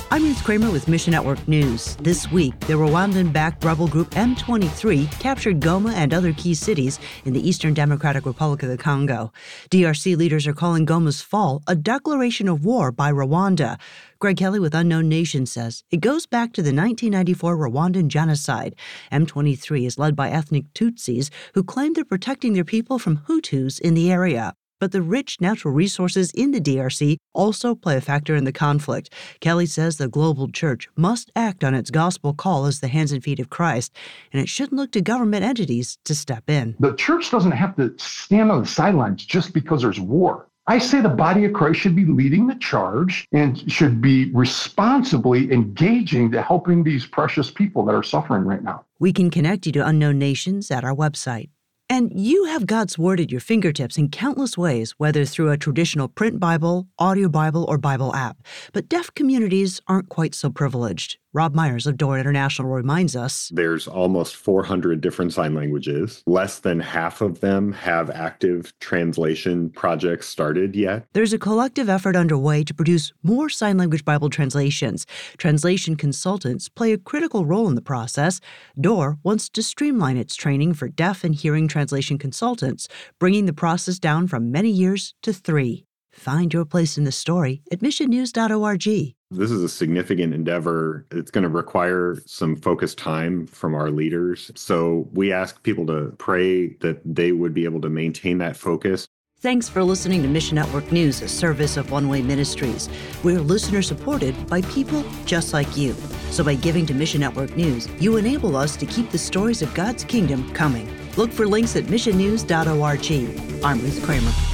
I'm Ruth Kramer with Mission Network News. This week, the Rwandan-backed rebel group M23 captured Goma and other key cities in the Eastern Democratic Republic of the Congo. DRC leaders are calling Goma's fall a declaration of war by Rwanda. Greg Kelly with Unknown Nation says it goes back to the 1994 Rwandan genocide. M23 is led by ethnic Tutsis who claim they're protecting their people from Hutus in the area. But the rich natural resources in the DRC also play a factor in the conflict. Kelly says the global church must act on its gospel call as the hands and feet of Christ, and it shouldn't look to government entities to step in. The church doesn't have to stand on the sidelines just because there's war. I say the body of Christ should be leading the charge and should be responsibly engaging to helping these precious people that are suffering right now. We can connect you to Unknown Nations at our website. And you have God's Word at your fingertips in countless ways, whether through a traditional print Bible, audio Bible, or Bible app. But deaf communities aren't quite so privileged. Rob Myers of Door International reminds us, there's almost 400 different sign languages. Less than half of them have active translation projects started yet. There's a collective effort underway to produce more sign language Bible translations. Translation consultants play a critical role in the process. Door wants to streamline its training for deaf and hearing translation consultants, bringing the process down from many years to 3. Find your place in the story at missionnews.org. This is a significant endeavor. It's going to require some focused time from our leaders. So we ask people to pray that they would be able to maintain that focus. Thanks for listening to Mission Network News, a service of One Way Ministries. We're listener-supported by people just like you. So by giving to Mission Network News, you enable us to keep the stories of God's kingdom coming. Look for links at missionnews.org. I'm Ruth Kramer.